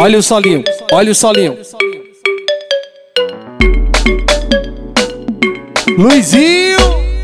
Olha o solinho, olha o solinho. Luizinho,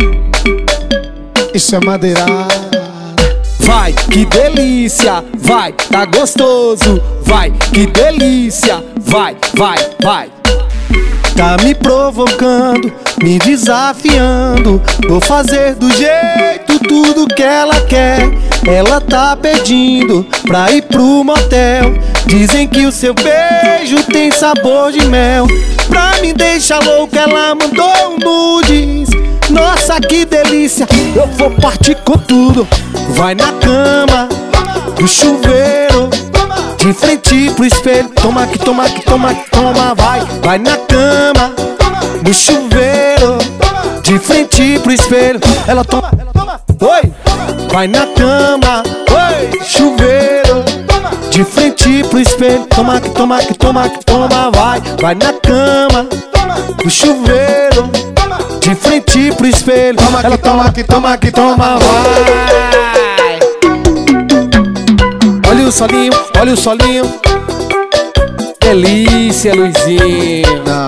isso é madeirada. vai, que delícia, vai, tá gostoso, vai, que delícia, vai, vai, vai. Tá me provocando, me desafiando. Vou fazer do jeito tudo que ela quer. Ela tá pedindo pra ir pro motel. Dizem que o seu beijo tem sabor de mel. Pra me deixar louco ela mandou nudes. Nossa, que delícia, eu vou partir com tudo. Vai na cama, no chuveiro, de frente pro espelho. Toma que toma que toma que toma, vai. Vai na cama, no chuveiro, de frente pro espelho. Ela toma, oi. Vai na cama, oi. Chuveiro, de frente pro espelho. Toma que toma que toma que toma, vai. Vai na cama, no chuveiro, de frente pro espelho. Ela toma que toma que toma, vai. Olha o solinho, olha o solinho. Delícia, Luizinho. Não,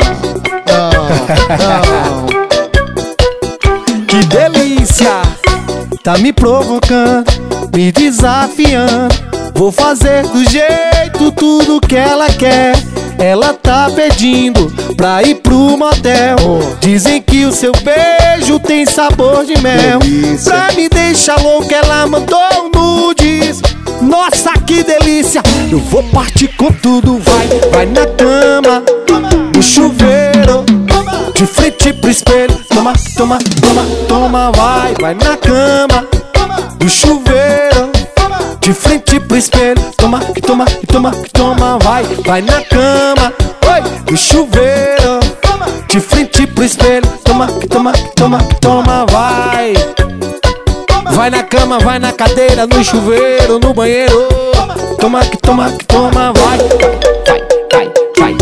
não, não. Que delícia. Tá me provocando, me desafiando. Vou fazer do jeito tudo que ela quer. Ela tá pedindo pra ir pro motel. Dizem que o seu beijo tem sabor de mel. Delícia. Pra me deixar louco ela mandou nudes. Nossa, que delícia, eu vou partir com tudo. Vai, vai na cama, no chuveiro, de frente pro espelho. Toma, toma, toma, toma, vai. Vai na cama, no chuveiro, de frente pro espelho. Toma, que toma, que toma, que toma, vai. Vai na cama, oi, no chuveiro, de frente pro espelho. Toma, que toma, que toma, que toma, vai. Vai na cama, vai na cadeira, no chuveiro, no banheiro. Toma que toma, que toma, vai. Vai, vai, vai.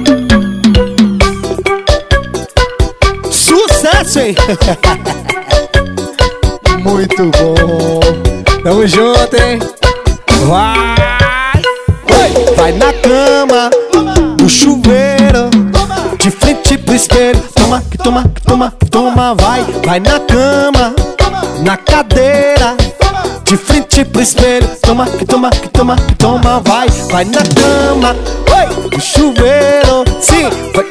Sucesso, hein? Muito bom. Tamo junto, hein? Vai. Oi. Vai na cama, no chuveiro, de frente pro espelho. Toma que toma, que toma, que toma, vai. Vai na cama, na cadeira, de frente pro espelho. Toma que toma, que toma, que toma, vai. Vai na cama, oi, no chuveiro, sim, vai.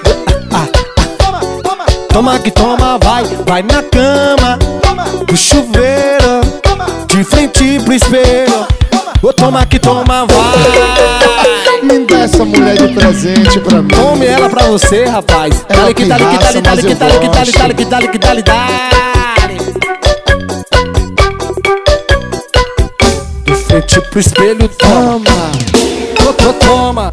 Toma que toma, vai. Vai na cama, no chuveiro, de frente pro espelho. Toma que toma, vai. Me dá essa mulher de presente pra mim. Tome ela pra você, rapaz. Ela Dale que dale que dale, dale que dale que dale, dale que dale que dale, dale. De frente pro espelho, toma. Toma.